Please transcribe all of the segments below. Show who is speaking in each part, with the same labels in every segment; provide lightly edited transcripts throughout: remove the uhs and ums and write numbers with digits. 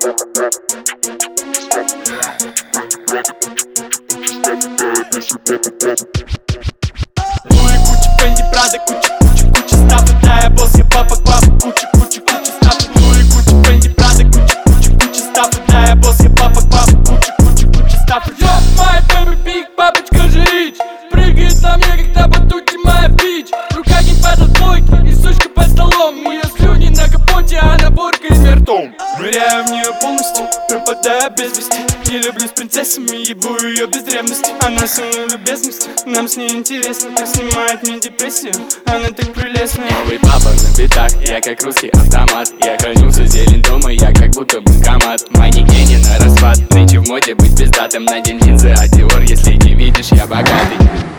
Speaker 1: Куча Фенди, Прада, куча стафа. Да, я босс, я папа, куча стафа. Куча Фенди, Прада, куча стафа. Да, я босс, я папа, куча стафа. My baby big, папочка же рич. Прыгает на мне, когда батуки моя бич. В руках геймпад от двойки и сучка под столом. Ее слюни на капоте, а наборка из ртом. Ныряю в нее полностью, пропадая без вести. Не люблю с принцессами, ебу ее без древности. Она со мной любезность, нам с ней интересно. Так снимает мне депрессию, она так прелестная.
Speaker 2: Новый папа на битах, я как русский автомат. Я храню всю зелень дома, я как будто банкомат. Манекен не на распад, нынче в моде быть пиздатым. Надень линзы, а Диор, если не видишь, я богатый.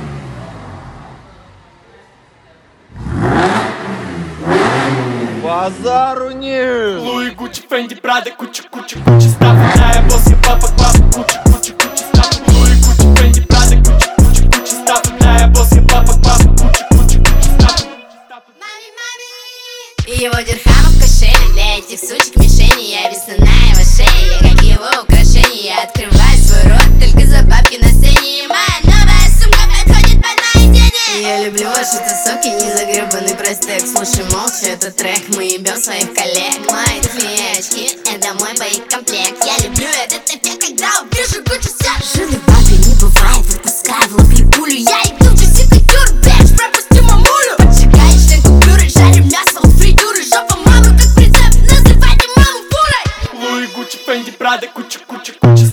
Speaker 3: Базару нет.
Speaker 1: Луи, Гуччи, Фенди, Прада, куча стафа. Да, я босс, я папа, куча стафа. Луи, Гуччи, Фенди, Прада, куча стафа. Да, я босс, я папа, куча стафа.
Speaker 4: Его дирхамов в кошеле, для этих сучек мишени. Я висну на его шее, я как его украшение. Я открываю свой рот только за бабки на сцене. И моя новая сумка подходит под мои тени. Я люблю ваши тусовки, не загребанный простек. Слушай молча этот трек, мы ебем своих коллег. Мои туфли очки, это мой боекомплект. Я люблю этот эффект, когда увижу кучу всех. Жены бабе не бывает, выпускай в лоб пулю. Я иду часы кутюр, бэш, пропусти мамулю. Поджигаешь член купюры, жарим мясо у фритюры. Жопа мамы как прицеп, называйте маму фурой.
Speaker 1: Луи, Гуччи, Фенди, Прада, куча